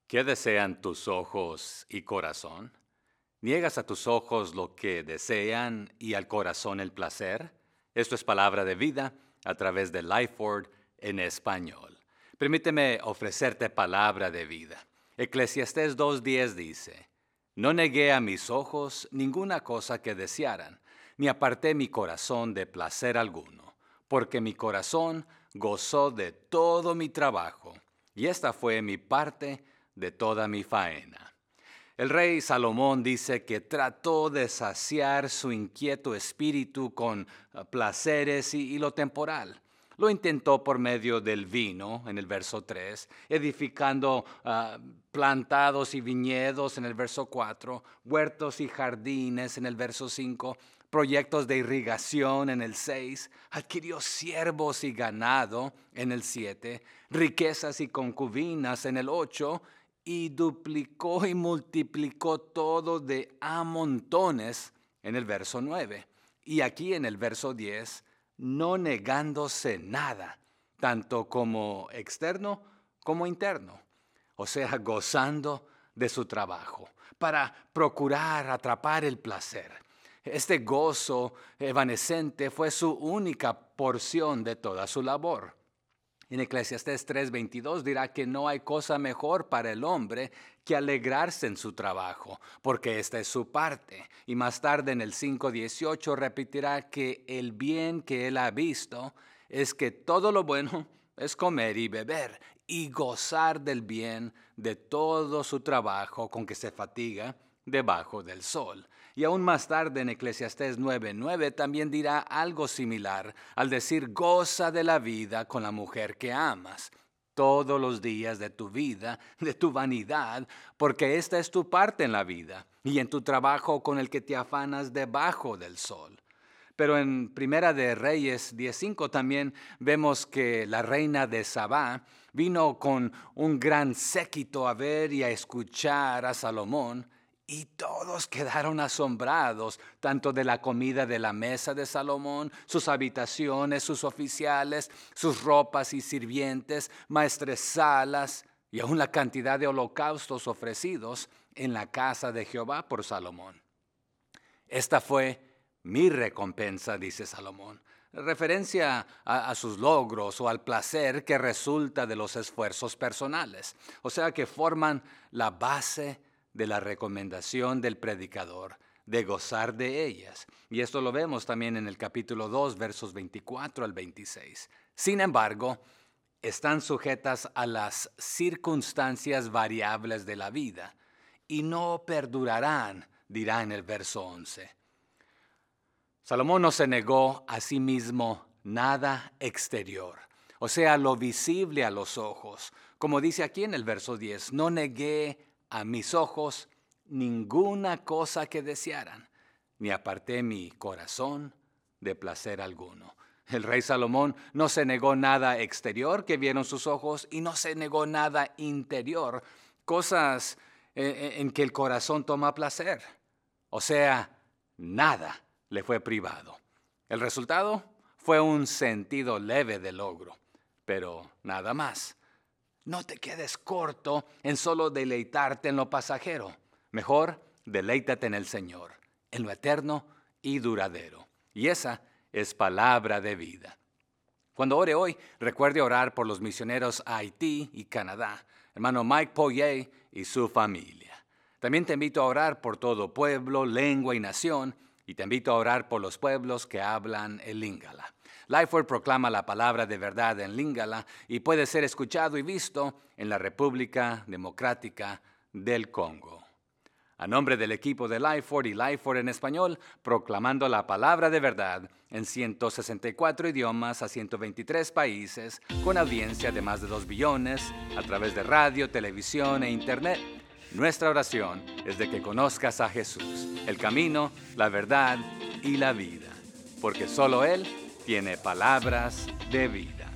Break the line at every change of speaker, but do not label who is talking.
¿Qué desean tus ojos y corazón? ¿Niegas a tus ojos lo que desean y al corazón el placer? Esto es palabra de vida a través de Lifeword en español. Permíteme ofrecerte palabra de vida. Eclesiastés 2:10 dice: No negué a mis ojos ninguna cosa que desearan, ni aparté mi corazón de placer alguno, porque mi corazón gozó de todo mi trabajo, y esta fue mi parte de toda mi faena. El rey Salomón dice que trató de saciar su inquieto espíritu con placeres y lo temporal. Lo intentó por medio del vino, en el verso 3, edificando plantados y viñedos, en el verso 4, huertos y jardines, en el verso 5, proyectos de irrigación, en el 6, adquirió siervos y ganado, en el 7, riquezas y concubinas, en el 8, y duplicó y multiplicó todo de a montones, en el verso 9. Y aquí en el verso 10, no negándose nada, tanto como externo como interno. O sea, gozando de su trabajo, para procurar atrapar el placer. Este gozo evanescente fue su única porción de toda su labor. En Eclesiastés 3:22 dirá que no hay cosa mejor para el hombre que alegrarse en su trabajo, porque esta es su parte. Y más tarde en el 5:18 repetirá que el bien que él ha visto es que todo lo bueno es comer y beber y gozar del bien de todo su trabajo con que se fatiga debajo del sol. Y aún más tarde en Eclesiastés 9:9 también dirá algo similar al decir: goza de la vida con la mujer que amas todos los días de tu vida, de tu vanidad, porque esta es tu parte en la vida y en tu trabajo con el que te afanas debajo del sol. Pero en Primera de Reyes 10:5 también vemos que la reina de Sabá vino con un gran séquito a ver y a escuchar a Salomón, y todos quedaron asombrados, tanto de la comida de la mesa de Salomón, sus habitaciones, sus oficiales, sus ropas y sirvientes, maestresalas, y aún la cantidad de holocaustos ofrecidos en la casa de Jehová por Salomón. Esta fue mi recompensa, dice Salomón, referencia a sus logros o al placer que resulta de los esfuerzos personales, o sea que forman la base de la recomendación del predicador de gozar de ellas. Y esto lo vemos también en el capítulo 2, versos 24 al 26. Sin embargo, están sujetas a las circunstancias variables de la vida y no perdurarán, dirá en el verso 11. Salomón no se negó a sí mismo nada exterior, o sea, lo visible a los ojos. Como dice aquí en el verso 10, no negué a mis ojos ninguna cosa que desearan, ni aparté mi corazón de placer alguno. El rey Salomón no se negó nada exterior que vieron sus ojos y no se negó nada interior, cosas en que el corazón toma placer. O sea, nada le fue privado. El resultado fue un sentido leve de logro, pero nada más. No te quedes corto en solo deleitarte en lo pasajero. Mejor, deleítate en el Señor, en lo eterno y duradero. Y esa es palabra de vida. Cuando ore hoy, recuerde orar por los misioneros a Haití y Canadá, hermano Mike Poirier y su familia. También te invito a orar por todo pueblo, lengua y nación, y te invito a orar por los pueblos que hablan el Lingala. Lifeword proclama la palabra de verdad en Lingala y puede ser escuchado y visto en la República Democrática del Congo. A nombre del equipo de Lifeword y Lifeword en español, proclamando la palabra de verdad en 164 idiomas a 123 países, con audiencia de más de 2 billones, a través de radio, televisión e internet. Nuestra oración es de que conozcas a Jesús, el camino, la verdad y la vida, porque solo Él tiene palabras de vida.